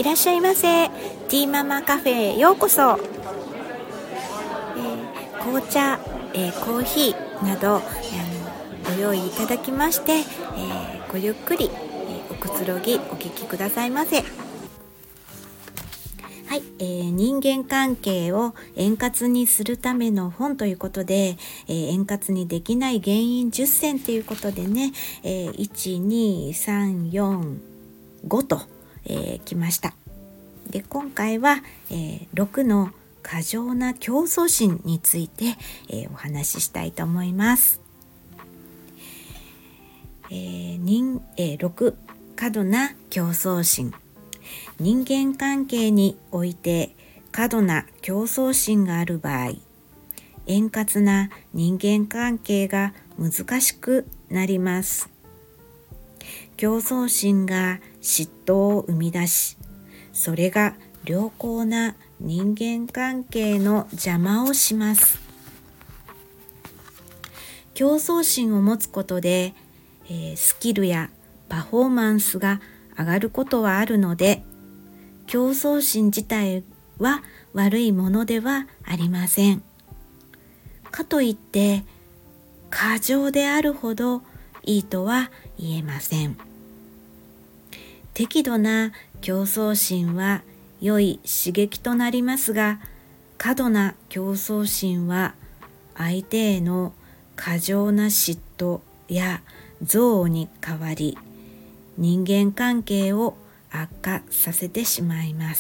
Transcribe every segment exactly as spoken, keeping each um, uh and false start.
いらっしゃいませ。ティーママカフェへようこそ。えー、紅茶、えー、コーヒーなど、えー、ご用意いただきまして、えー、ごゆっくり、えー、おくつろぎお聞きくださいませ。はい、えー、人間関係を円滑にするための本ということで、えー、円滑にできない原因じゅっせんということでね、えー、いち、に、さん、よん、ごと、えー、来ました。で、今回は、えー、ろくの過剰な競争心について、えー、お話ししたいと思います。えー人えー、ろく過度な競争心。人間関係において過度な競争心がある場合、円滑な人間関係が難しくなります。競争心が嫉妬を生み出し、それが良好な人間関係の邪魔をします。競争心を持つことで、えー、スキルやパフォーマンスが上がることはあるので、競争心自体は悪いものではありません。かといって過剰であるほどいいとは言えません。適度な競争心は良い刺激となりますが、過度な競争心は相手への過剰な嫉妬や憎悪に変わり、人間関係を悪化させてしまいます。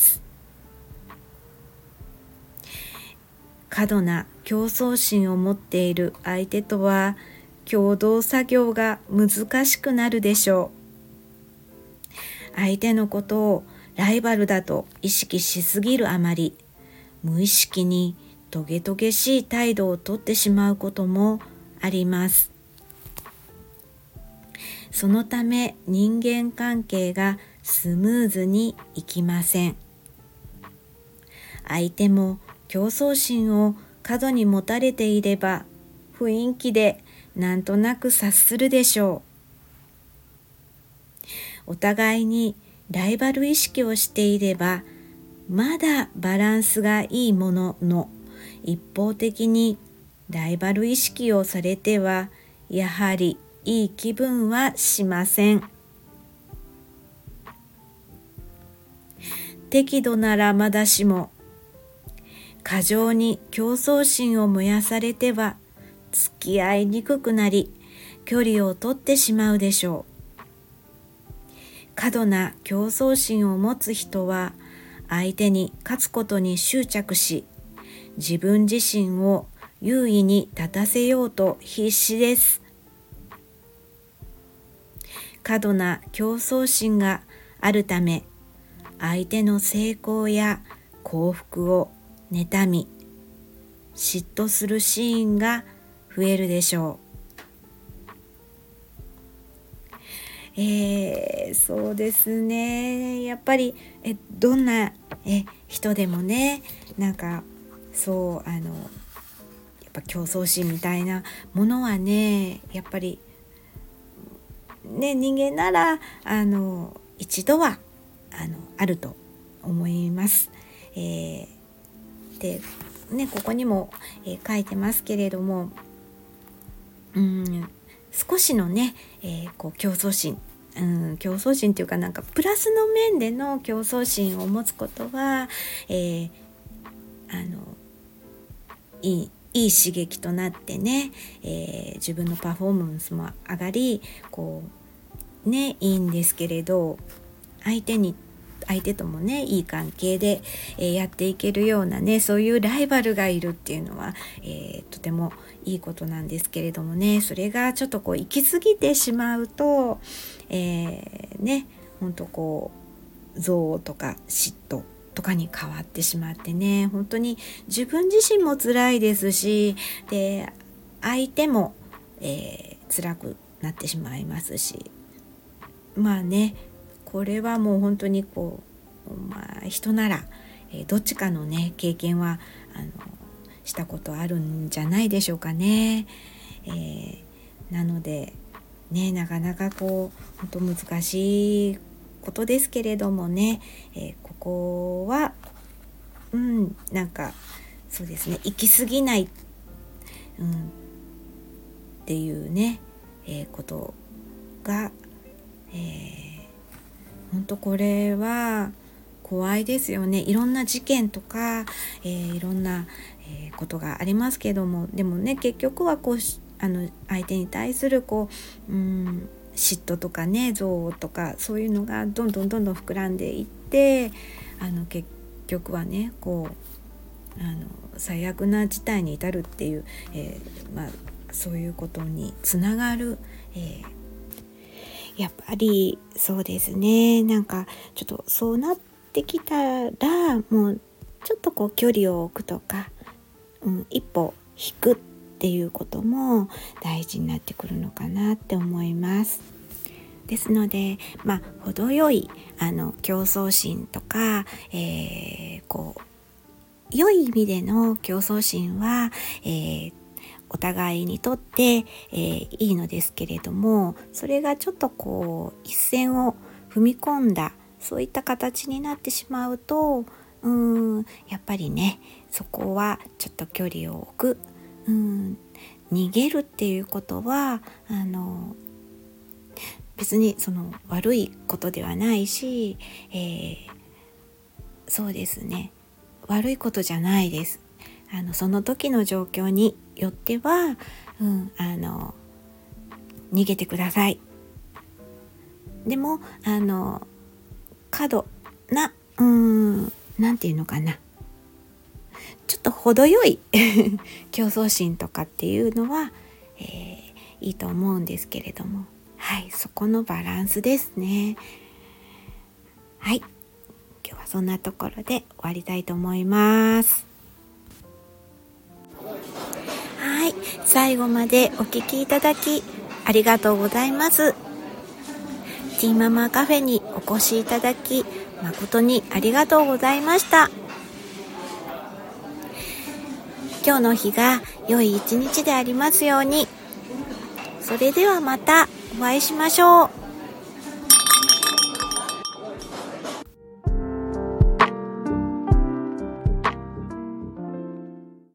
過度な競争心を持っている相手とは共同作業が難しくなるでしょう。相手のことをライバルだと意識しすぎるあまり、無意識にトゲトゲしい態度をとってしまうこともあります。そのため人間関係がスムーズにいきません。相手も競争心を過度に持たれていれば、雰囲気でなんとなく察するでしょう。お互いにライバル意識をしていれば、まだバランスがいいものの、一方的にライバル意識をされては、やはりいい気分はしません。適度ならまだしも、過剰に競争心を燃やされては付き合いにくくなり、距離を取ってしまうでしょう。過度な競争心を持つ人は相手に勝つことに執着し、自分自身を優位に立たせようと必死です。過度な競争心があるため、相手の成功や幸福を妬み、嫉妬するシーンが増えるでしょう。えー、そうですね。やっぱりえどんなえ人でもね、なんかそうあのやっぱ競争心みたいなものはね、やっぱりね、人間ならあの一度はあのあると思います。えー、でね、ここにも、えー、書いてますけれども、うん少しのね、えー、こう競争心、うん、競争心っていうかなんかプラスの面での競争心を持つことは、えー、あのいいいい刺激となってね、えー、自分のパフォーマンスも上がり、こうねいいんですけれど、相手に相手ともねいい関係で、えー、やっていけるようなね、そういうライバルがいるっていうのは、えー、とてもいいことなんですけれどもね、それがちょっとこう行き過ぎてしまうと、えー、ね本当こう憎悪とか嫉妬とかに変わってしまってね、本当に自分自身も辛いですし、で相手も、えー、辛くなってしまいますし、まあねこれはもう本当にこう、まあ、人なら、えー、どっちかのね経験はあのしたことあるんじゃないでしょうかね。えー、なのでねなかなかこう本当難しいことですけれどもね、えー、ここはうんなんかそうですね、行き過ぎない、うん、っていうね、えー、ことが、えー、本当これは怖いですよね。いろんな事件とか、えー、いろんな、えー、ことがありますけども、でもね結局はこうあの相手に対するこう、うん、嫉妬とかね憎悪とかそういうのがどんどんどんどん膨らんでいって、あの結局はねこうあの最悪な事態に至るっていう、えーまあ、そういうことにつながる、えー、やっぱりそうですね、なんかちょっとそうなってきたらもうちょっとこう距離を置くとか、うん、一歩引くっていうことも大事になってくるのかなって思います。ですので、まあ、程よいあの競争心とか、えー、こう良い意味での競争心は、えー、お互いにとって、えー、いいのですけれども、それがちょっとこう一線を踏み込んだそういった形になってしまうと、うーんやっぱりねそこはちょっと距離を置く、うーん逃げるっていうことはあの別にその悪いことではないし、えー、そうですね悪いことじゃないです。あのその時の状況によっては、うん、あの逃げてください。でもあの過度なうーんなんていうのかな、ちょっと程よい競争心とかっていうのは、えー、いいと思うんですけれども、はい、そこのバランスですね。はい、今日はそんなところで終わりたいと思います。はい、最後までお聞きいただきありがとうございます。ティーママカフェにお越しいただき誠にありがとうございました。今日の日が良い一日でありますように。それではまたお会いしましょう。